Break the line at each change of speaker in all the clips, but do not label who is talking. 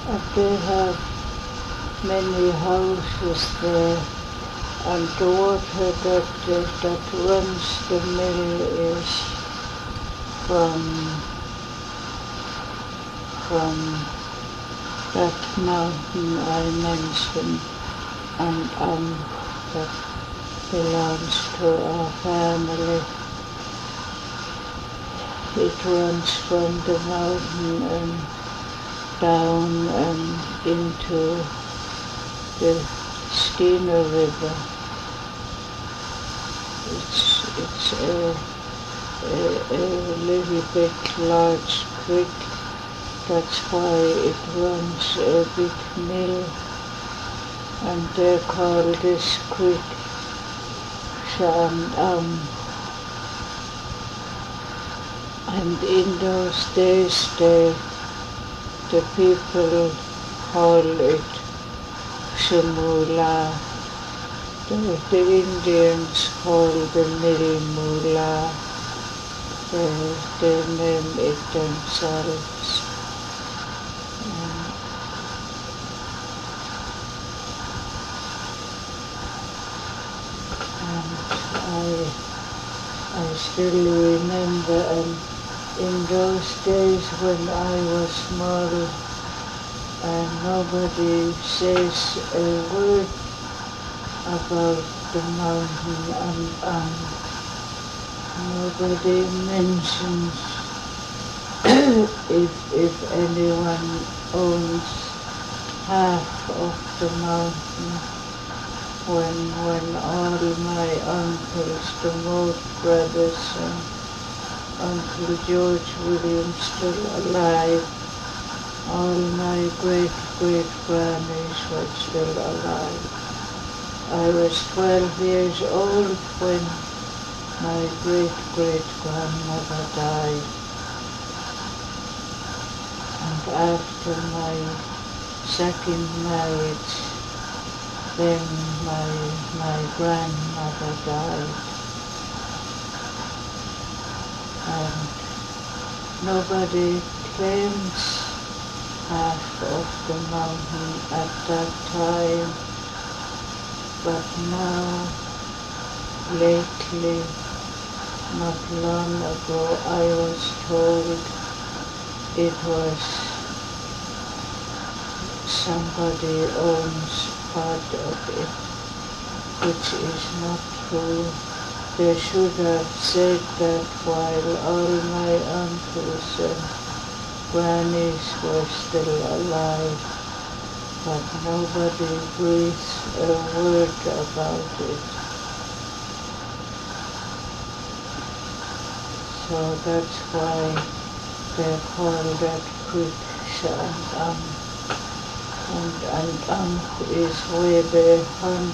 And they have many houses there, and the water that runs the mill is from that mountain I mentioned, and that belongs to our family. It runs from the mountain and down and into the Skeena River. It's a little bit large creek. That's why it runs a big mill, and they call this creek Shan. And in those days the people call it Shumula. The Indians call the mill Mula. They name it themselves. And I still remember, and in those days when I was small, and nobody says a word about the mountain, and nobody mentions if anyone owns half of the mountain. When all my uncles, the Moat brothers, and Uncle George Williams still alive, all my great-great-grannies were still alive. I was 12 years old when my great-great-grandmother died. And after my second marriage, then my grandmother died. And nobody claims half of the mountain at that time, but now, lately, not long ago, I was told it was somebody owns part of it, which is not true. They should have said that while all my uncles and grannies were still alive, but nobody breathes a word about it. So that's why they call that creek Shan. And is where they hunt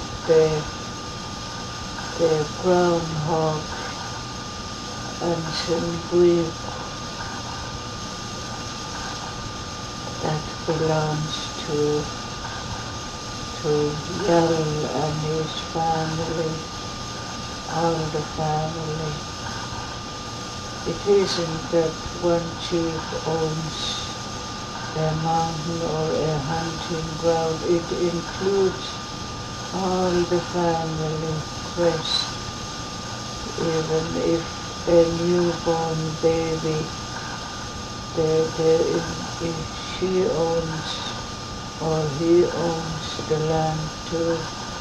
the groundhog and Shinguik that belongs to Yal and his family, all the family. It isn't that one chief owns a mountain or a hunting ground. It includes all the family first. Even if a newborn baby, if she owns or he owns the land too.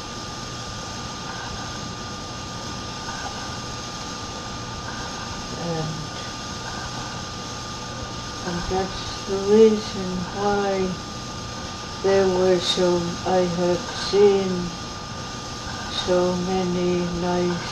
And that's the reason why there were I have seen so many nice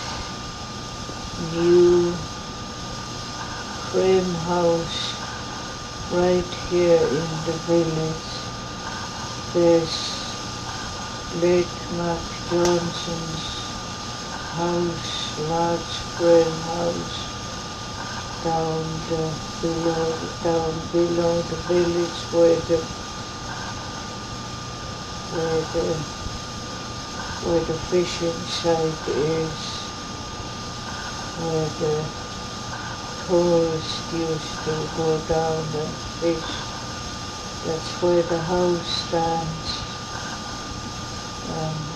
new frame house right here in the village. There's late Mac Johnson's house, large frame house down below the village where the fishing site is, where the tourists used to go down and fish. That's where the house stands. And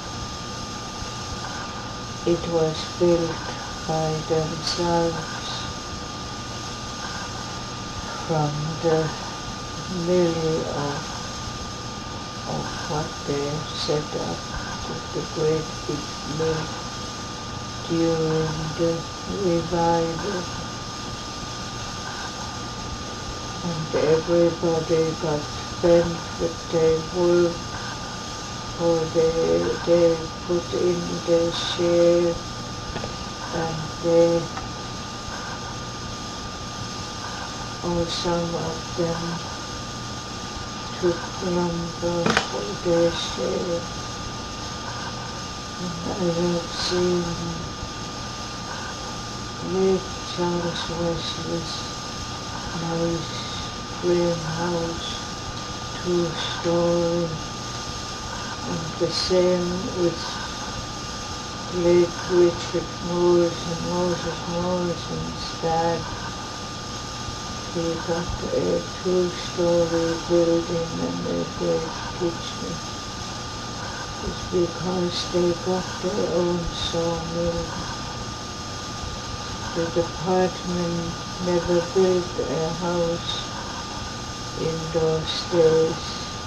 it was built by themselves from the mill of what they set up, the great big mill during the revival. And everybody got benefit, they worked, or they put in their share, and they, or some of them took lumber for their share. And I have seen Lake Charles Wesley's nice frame house, 2-story, and the same with late Richard Moses Morrison's dad. He got a 2-story building and a great kitchen. It's because they got their own sawmill. The department never built a house in those days,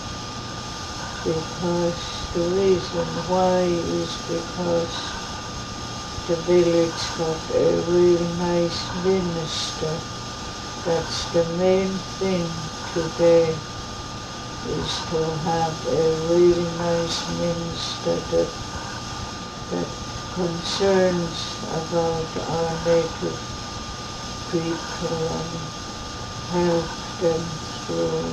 because the reason why is because the village got a real nice minister. That's the main thing today, is to have a really nice minister that concerns about our native people and help them through.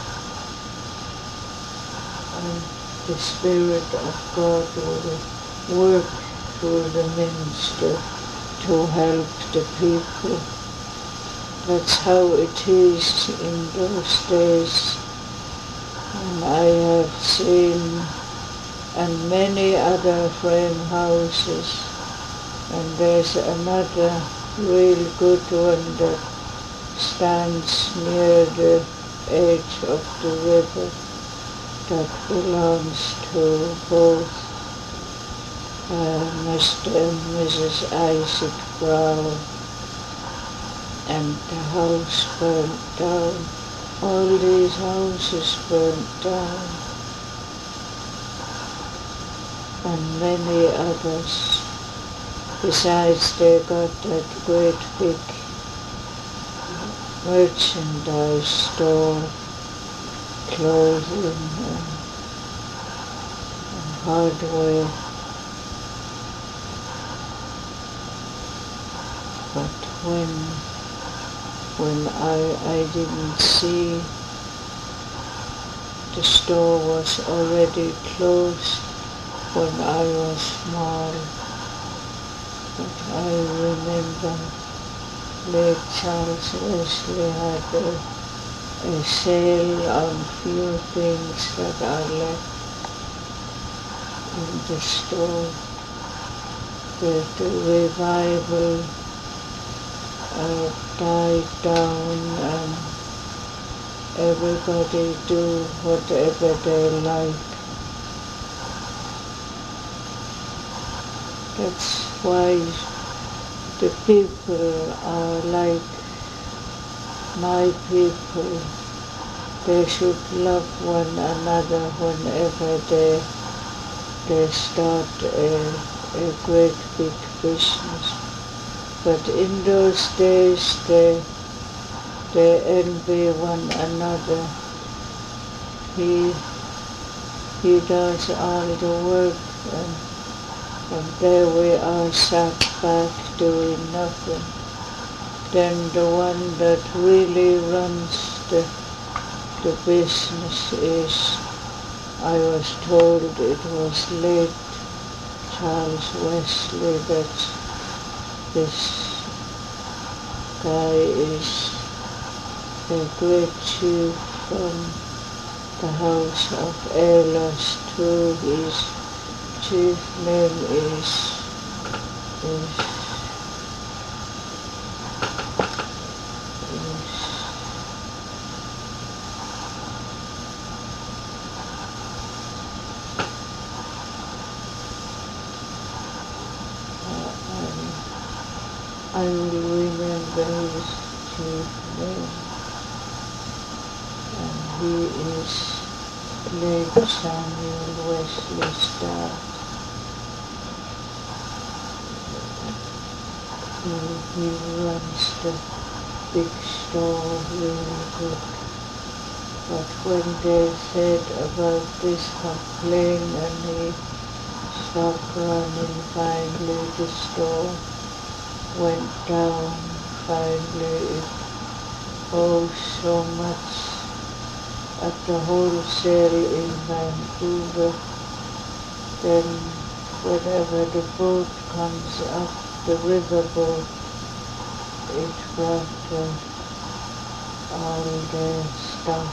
And the Spirit of God will work through the minister to help the people. That's how it is in those days. And I have seen and many other frame houses, and there's another real good one that stands near the edge of the river that belongs to both Mr. and Mrs. Isaac Brown, and the house burnt down. All these houses burnt down, and many others. Besides, they got that great big merchandise store, clothing and hardware. But when I didn't see, the store was already closed when I was small. But I remember Lake Charles Wesley had a sale on few things that are left in the store. The revival died down, and everybody do whatever they like. That's why the people are like my people. They should love one another whenever they start a great big business. But in those days they envy one another. He does all the work, and there we are sat back doing nothing. Then the one that really runs the business is, I was told it was late Charles Wesley, that this guy is a great chief from the house of Elos too. His chief name is I will remember his chief name, and he is late Samuel Wesley Starr. He runs the big store really good. But when they said about this complaint and he stopped running, finally the store went down. Finally it owes so much at the wholesale in Vancouver. Then whenever the boat comes up, the riverboat, it brought all the stuff.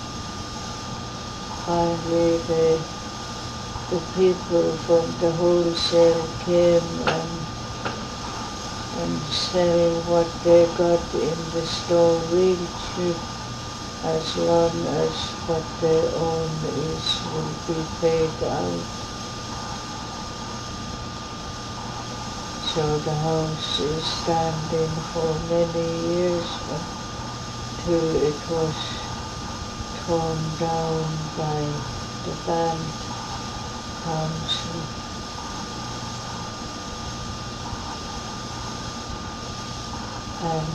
Finally the people from the wholesale came and sell what they got in the store real cheap, as long as what they own will be paid out. So the house is standing for many years until it was torn down by the band council. And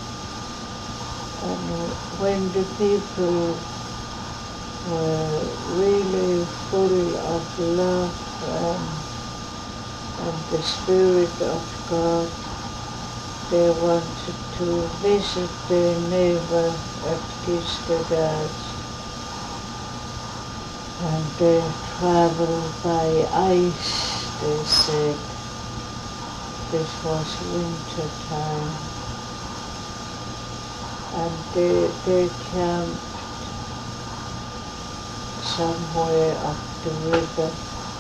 when the people were really full of love and the Spirit of God, they wanted to visit their neighbor at Kistagard. And they traveled by ice, they said. This was winter time. And they camped somewhere up the river.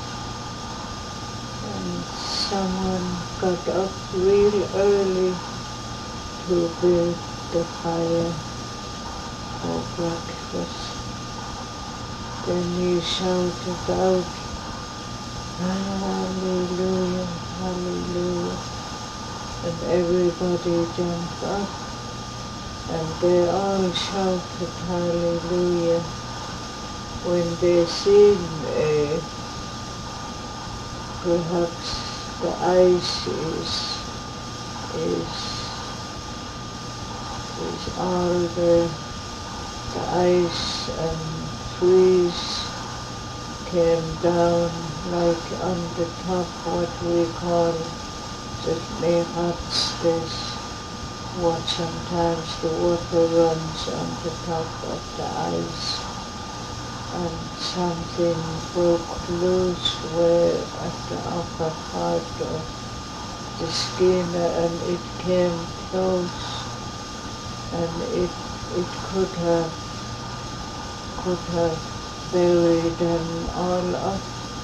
And someone got up real early to build the fire for breakfast. Then he shouted out, "Hallelujah, hallelujah." And everybody jumped up and they all shouted hallelujah when they seen perhaps the ice is all the ice and trees came down like on the top, what we call the Mehatz. There's what sometimes the water runs on the top of the ice, and something broke loose where at the upper part of the skin, and it came close, and it could have buried them all up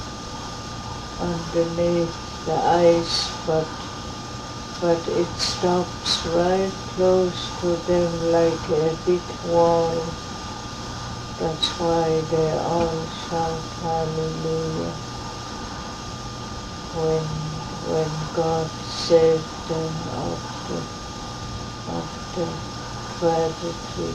underneath the ice, but it stops right close to them like a big wall. That's why they all shout hallelujah when God saved them of the tragedy.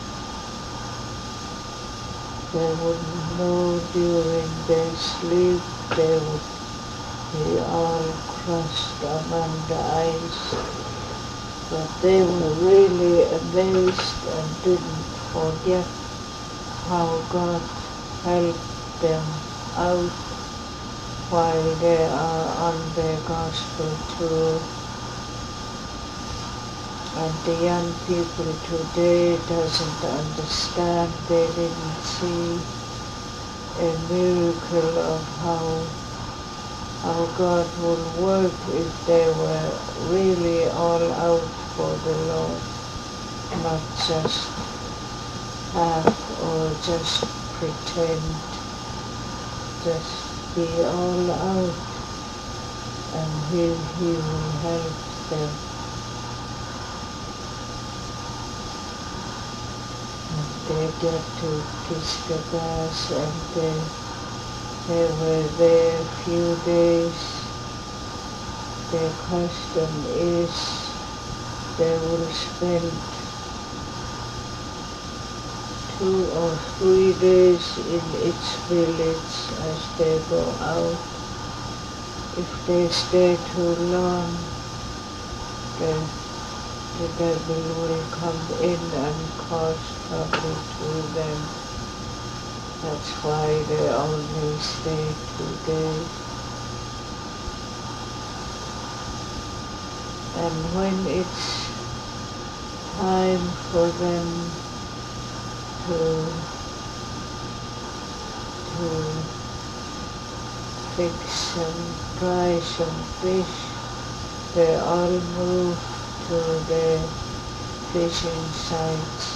They wouldn't know during their sleep. They would be all crushed among the ice. But they were really amazed and didn't forget how God helped them out while they are on their gospel tour. And the young people today doesn't understand. They didn't see a miracle of how God will work if they were really all out for the Lord, not just half or just pretend. Just be all out, and He will help them. They get to Kistagard and they were there a few days. Their question is, they will spend 2 or 3 days in its village as they go out. If they stay too long, the devil will come in and cause trouble to them. That's why they only stay 2 days. And when it's time for them to fry some fish, they all move to the fishing sites.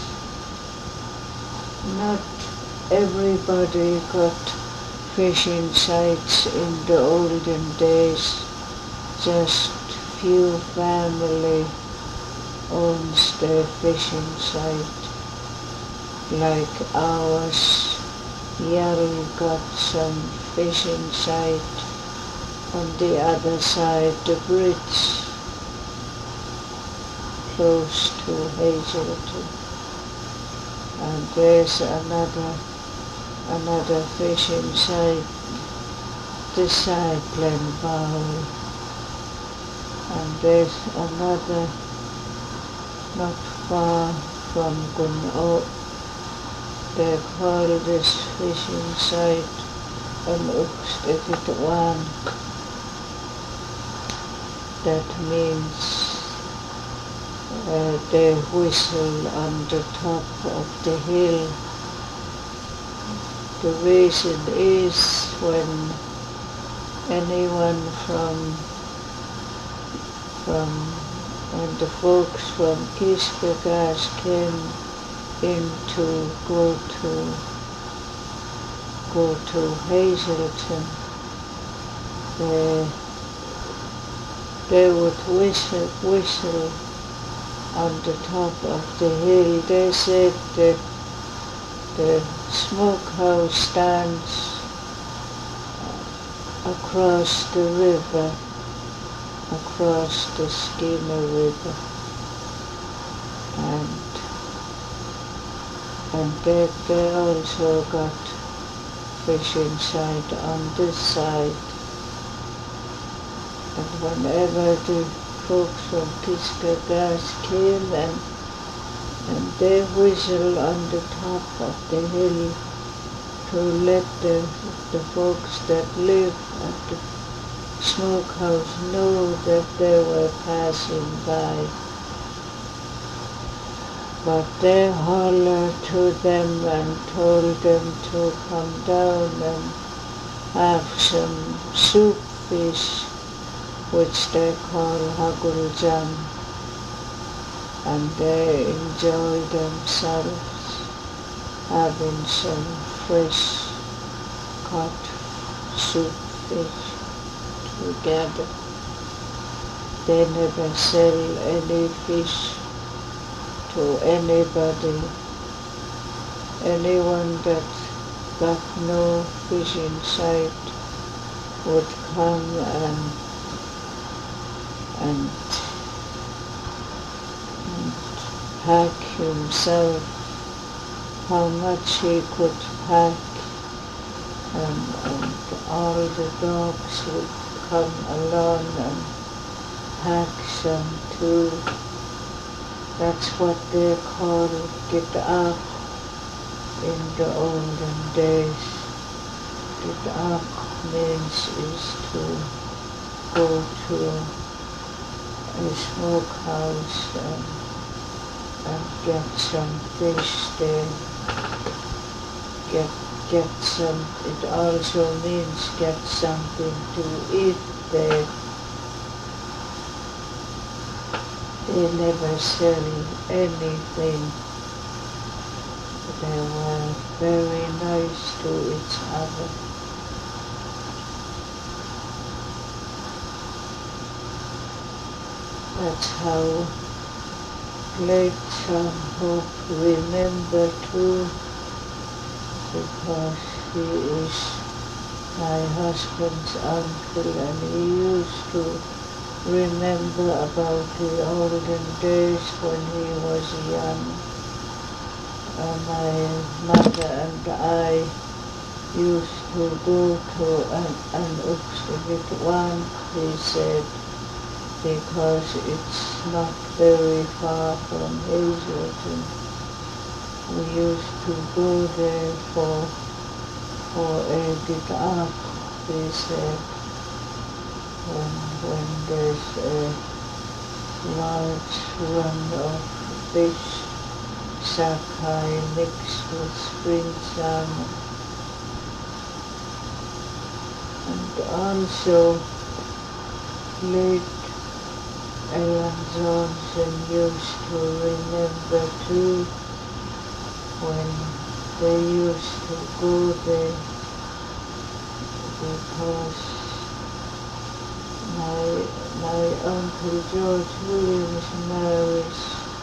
Not everybody got fishing sites in the olden days, just few family owns their fishing site, like ours. Yarrow got some fishing site on the other side, the bridge, close to Hazelton. And there's another fishing site this side Glenbowl. And there's another not far from Gunnock. They call this fishing site an Uxtekitwan. That means they whistle on the top of the hill. The reason is when anyone when the folks from Kiskagas came in to go to Hazelton, they would whistle on the top of the hill. They said that the smokehouse stands across the river, across the Skeena River, and they also got fishing site on this side. And whenever the folks from Kiskagas came and they whistle on the top of the hill to let the folks that live at the smokehouse know that they were passing by. But they hollered to them and told them to come down and have some soup fish, which they call haguljam, and they enjoy themselves having some fresh caught soup fish together. They never sell any fish to anybody. Anyone that got no fishing site would come and pack himself how much he could pack, and all the dogs would come along and pack some too. That's what they call git'ak in the olden days. Git'ak means is to go to a smokehouse and get some fish there. Get some, it also means get something to eat there. They never sell anything. They were very nice to each other. That's how Lake Hope remember too, because he is my husband's uncle and he used to remember about the olden days when he was young. My mother and I used to go to an Upstigit one, he said, because it's not very far from Hazelton. We used to go there for a get up, he said, when there's a large run of fish, sockeye mixed with spring salmon. And also late Ellen Johnson used to remember too when they used to go there because my Uncle George Williams marries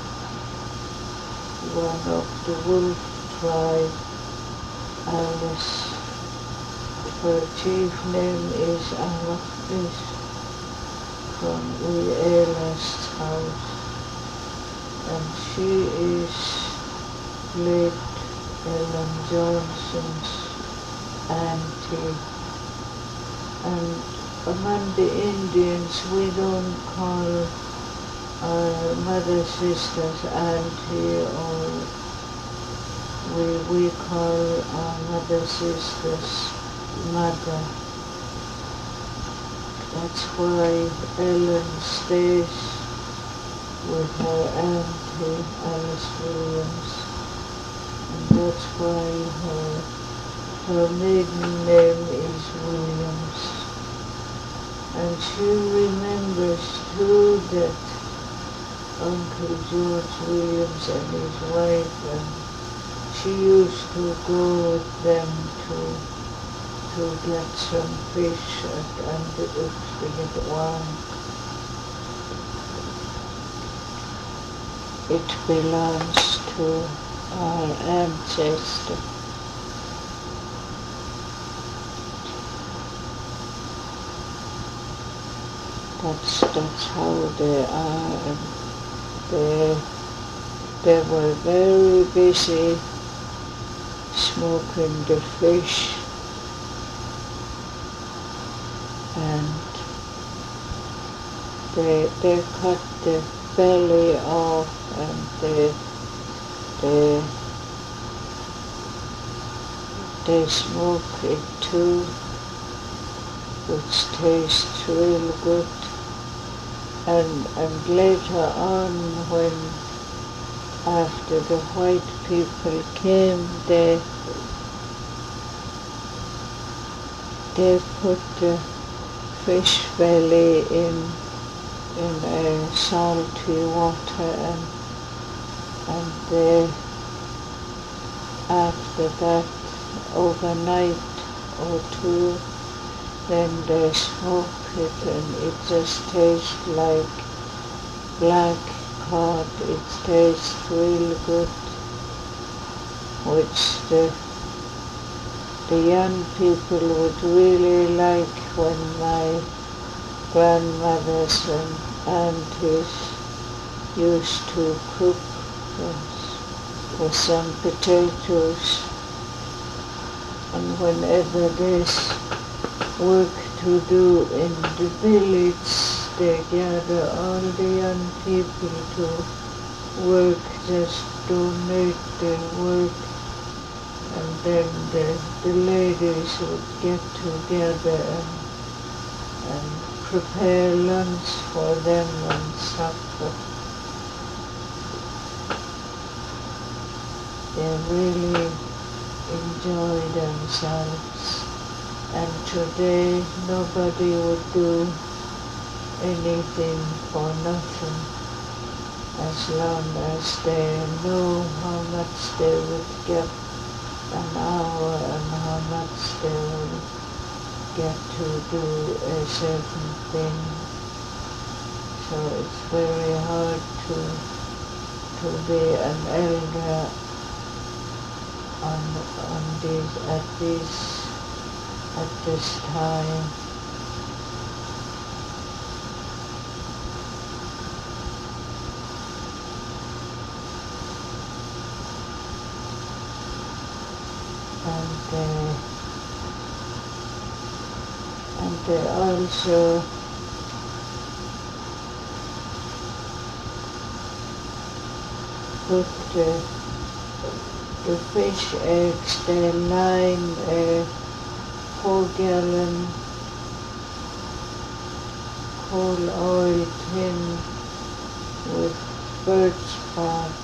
one of the wolf tribe, Alice. Her chief name is Alachnis from Eilast's house, and she is late Ellen Johnson's auntie. And among the Indians, we don't call our mother sisters auntie, or we call our mother sisters mother. That's why Ellen stays with her auntie Alice Williams, and that's why her maiden name is Williams. And she remembers too that Uncle George Williams and his wife, and she used to go with them to get some fish and the Upstigit one. It belongs to our ancestor. That's how they are, and they were very busy smoking the fish, and they cut the belly off, and they smoke it too, which tastes real good. And later on, when after the white people came, they put the fish belly in a salty water, and they, after that, overnight or two, then they smoke it, and it just tastes like black cod. It tastes real good, which the young people would really like when my grandmothers and aunties used to cook with some potatoes. And whenever there's work to do in the village, they gather all the young people to work, just donate their work, and then the ladies would get together and prepare lunch for them and supper. They really enjoy themselves, and today nobody would do anything for nothing, as long as they know how much they would get an hour and how much they will get to do a certain thing. So it's very hard to be an elder at this time. and also put the fish eggs. They line a 4-gallon coal oil tin with birch bark,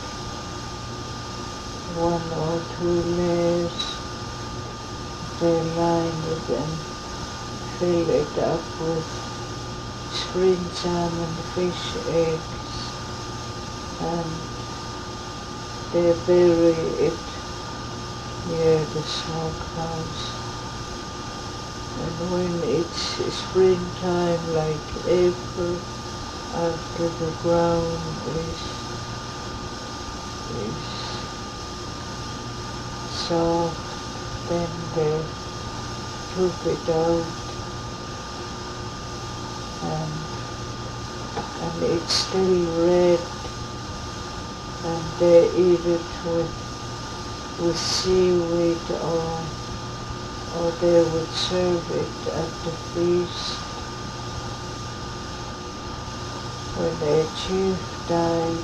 1 or 2 layers. They line it and fill it up with spring salmon fish eggs, and they bury it near the smokehouse. And when it's springtime, like April, after the ground is soft, then they took it out, and it's still red, and they eat it with seaweed, or they would serve it at the feast. When a chief died,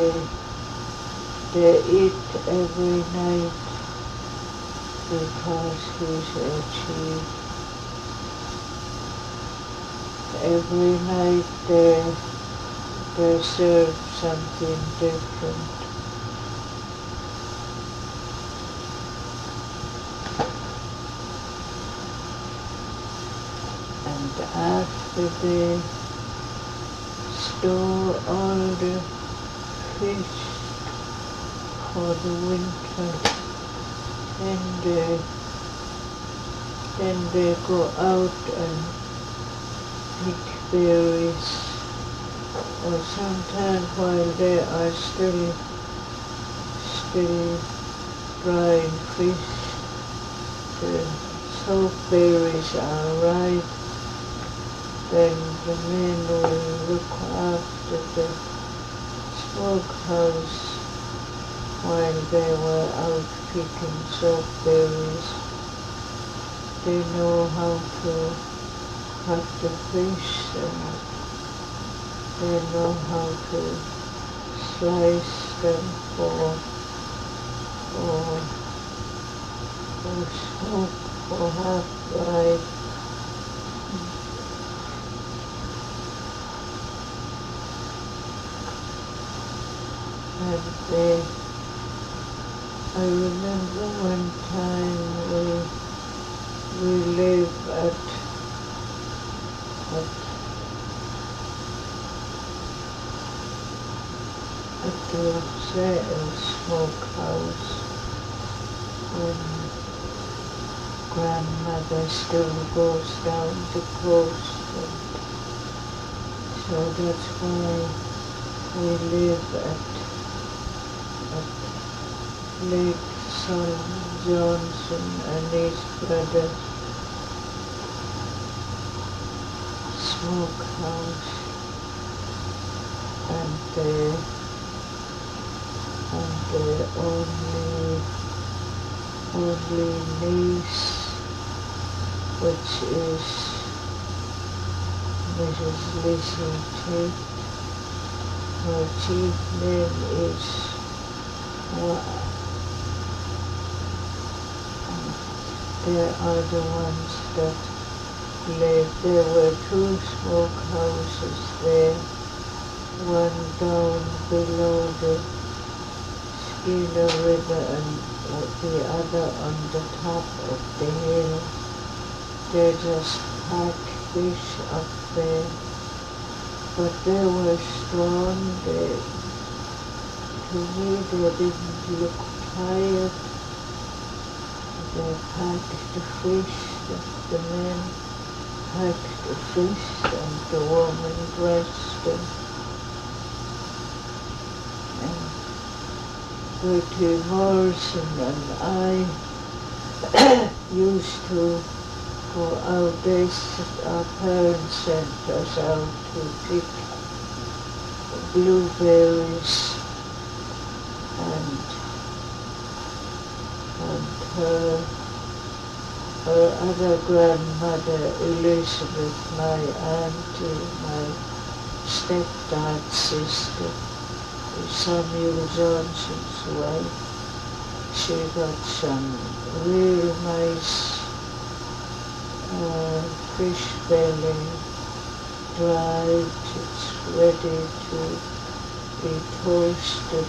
they eat every night because he's a chief. Every night they serve something different. And after they store all the fish for the winter, then they go out and pick berries, or sometimes while they are still drying fish, the soap berries are ripe. Then the men will look after the smokehouse while they were out picking soap berries. They know how to cut the fish, and they know how to slice them for smoke, for half-fried. And I remember one time we lived at the smokehouse when grandmother still goes down the coast, and so that's why we live at Lake Solomon Johnson and his brother smokehouse, and the only niece, which is Mrs. Lizzie Tate. Her chief name is they are the ones that live. There were 2 smokehouses there, one down below the Skeena River and the other on the top of the hill. They just pack fish up there, but they were strong. To me, they didn't look tired. They packed the fish, the men packed the fish, and the woman dressed them. And Bertie Morrison and I used to go out. Our parents sent us out to pick blueberries and her other grandmother, Elizabeth, my auntie, my stepdad's sister, Samuel Johnson's wife. She got some real nice fish belly, dried. It's ready to be toasted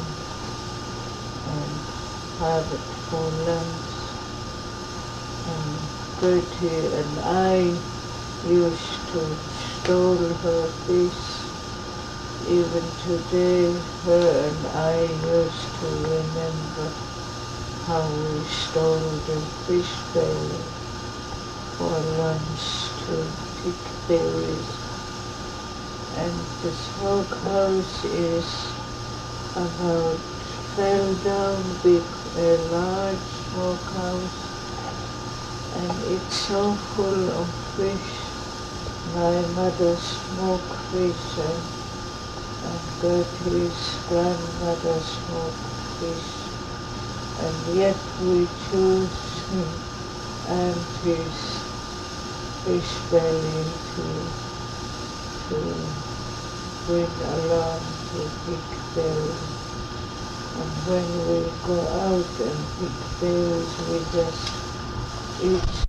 and have it for lunch. And Gertie and I used to stole her fish. Even today, her and I used to remember how we stole the fish belly for lunch to pick berries. And the smokehouse is about fell down big, a large smokehouse, and it's so full of fish. My mother smoked fish and Gertie's grandmother smoked fish, and yet we choose Auntie's fish belly to bring along to pick berries. And when we go out and pick berries, we just eat